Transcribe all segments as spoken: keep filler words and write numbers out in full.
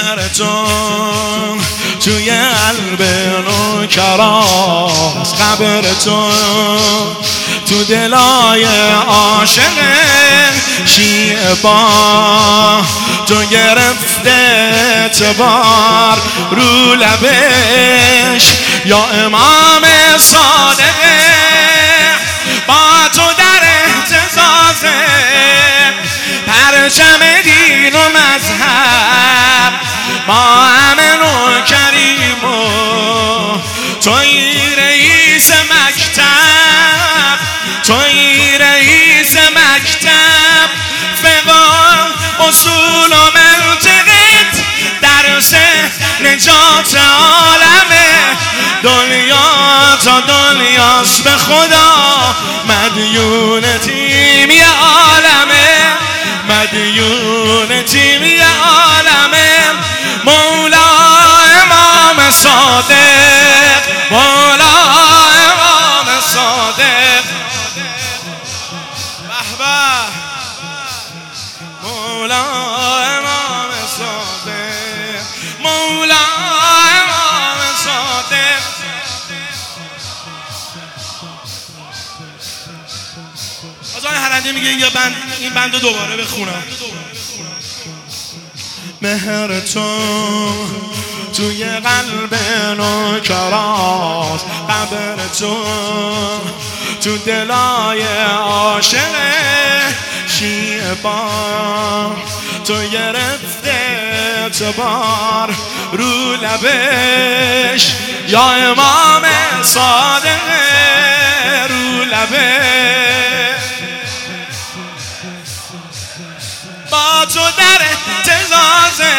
مهرتون توی قلب نوکراست، قبرتون تو دلای عاشق شیعه با تو گرفته اعتبار رو لبش یا امام صادقه با تو در اهتزازه پرچم دین و مذهب ما امن و کریم و توی رئیس مکتب، توی رئیس مکتب فقه اصول و منطقت درس نجات عالمه، دنیا تا دنیاست به خدا مدیون تیم یه عالمه، مدیون تیم یه عالمه. مولا امام صادق، مولا امام صادق، بهبه مولا امام صادق، مولا امام صادق. از آن هرنده میگه یه بند، این بند رو دوباره بخونم. مهرتون توی قلب نوکراست، قبرتون تو دلای عاشق شیعه با تو گرفته اعتبار رو لبش یا امام صادق رو لبش با تو در اهتزازه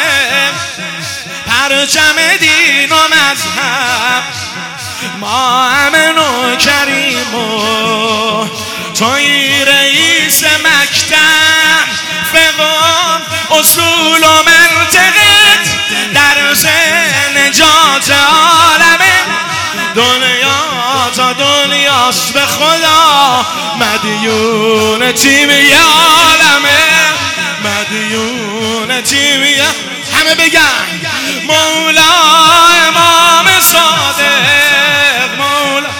پرچم دین و مذهب ما امن و کریم و توی رئیس مکتب فقه اصول و منطقت درس نجات عالمه، دنیا تا دنیاست به خدا مدیون تیم یه عالمه، مدیون تیم یه. همه بگن مولا امام صادق، مولا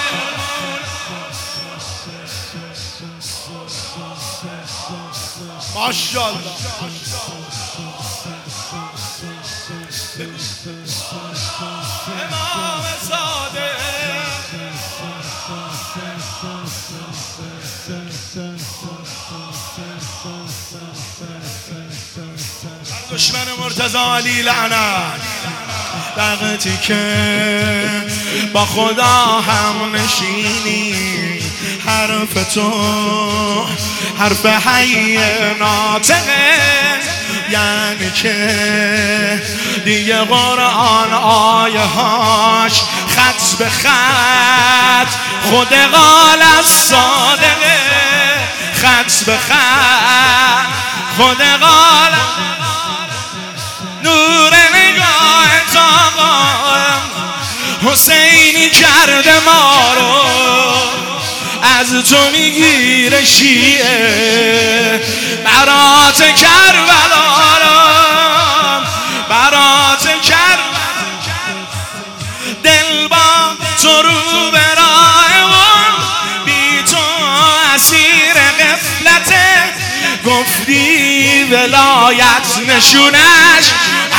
ماشاءالله. امام صادق دشمن مرتضی علی لعنت وقتی که با خدا هم نشینی حرف تو حرف حی ناطقه، یعنی که دیگه قرآن آیه هاش خط به خط خود قال از صادقه، خط به خط خود قال نور نگاه تاقا حسینی کرده ما رو از تو میگیره شیعه برات کربلا رو، برات کربلا دل با تو رو برای و بی تو اسیر غفلته، گفتی ولایت نشونش